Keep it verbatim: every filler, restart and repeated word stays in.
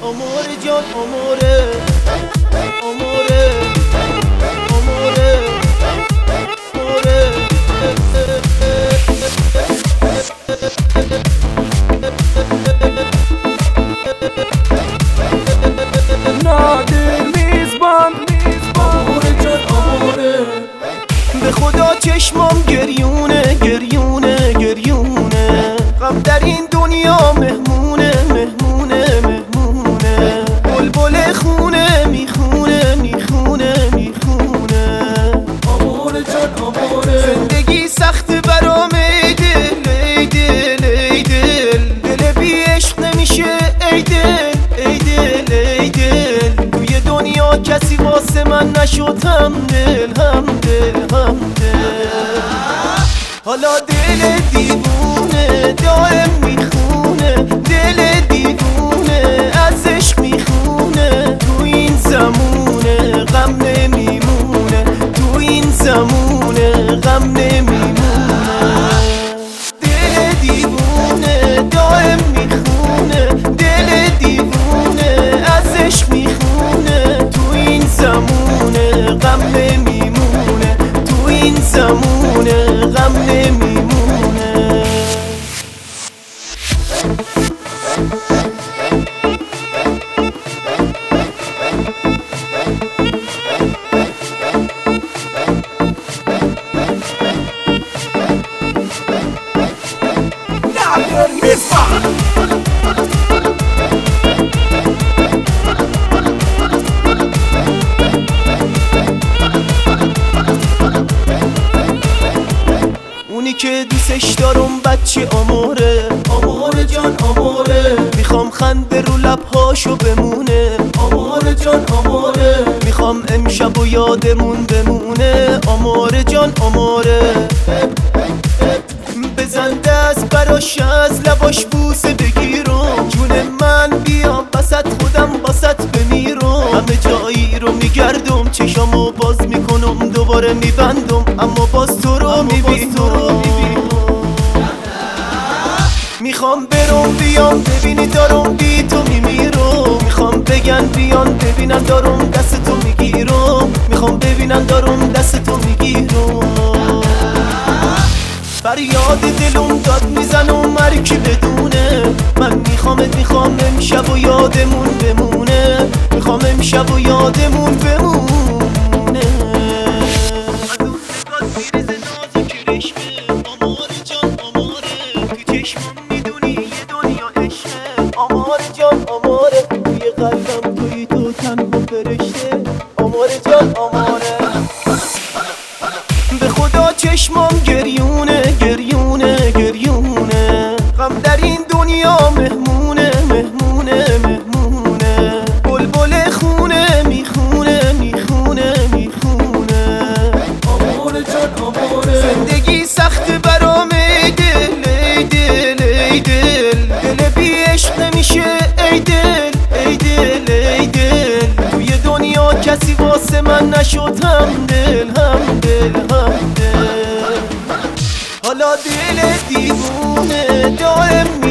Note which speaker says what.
Speaker 1: امور جان اموره اموره اموره اموره
Speaker 2: نادر میزبان امور جان اموره.
Speaker 1: به خدا چشمام گریونه گریونه گریونه، غم در این دنیا مهمونه مهمونه مهمونه، بلبل خونه میخونه میخونه میخونه.
Speaker 2: امور جان اموره.
Speaker 1: زندگی سخت برام ای دل ای دل ای دل، دل بی عشق نمیشه ای دل ای دل ای دل. توی دنیا کسی واسه من نشد همدل همدل همدل. حالا دل دیوونه دائم میخونه، دل دیوونه از عشق میخونه. تو این زمونه غم نمیمونه، تو این زمونه غم نمیمونه. دل دیوونه دائم میخونه، دل دیوونه از عشق میخونه. تو این زمونه غم نمیمونه، تو این زمونه غم نمیمونه.
Speaker 2: نادر میزبان
Speaker 1: اونی که دوستش دارم بچه اموره
Speaker 2: امور جان اموره.
Speaker 1: میخوام خنده رو لبهاشو بمونه
Speaker 2: امور جان اموره.
Speaker 1: میخوام امشب و یادمون بمونه امور جان اموره. بزن دست براش از لباش بوسه بگیرم، جون من بیام بسط خودم بسط بمیرم. همه جایی رو میگردم چشامو باز میکنم دوباره میبندم، اما باز تو رو میبینم. میخوام برم بیام ببینی دارم بی تو میمیرم، میخوام بگن بیان ببینن دارم دست تو میگیرم، میخوام ببینن دارم دست تو میگیرم. فریاد دلم داد میزنم مرکی بدونه، من میخوامت میخوام امشب و یادمون بمونه، میخوام امشب و یادمون بمونه. از اون نگات میرزه نازک رشمه امور جان اموره. تو چشمم میدونی یه دنیا عشقه امور جان اموره. توی قلبم توی تو تنها فرشته امور جان اموره. به خدا چشمام گریونه گریونه گریونه، غم در این دنیا مهمونه مهمونه مهمونه، بلبل خونه میخونه میخونه میخونه.
Speaker 2: امور جان اموره.
Speaker 1: زندگی سخت برام ای دل ای دل ای دل، دل بی عشق نمیشه ای دل ای دل ای دل. توی دنیا کسی واسه من نشد همدل همدل همدل. حالا دل دیوونه دائم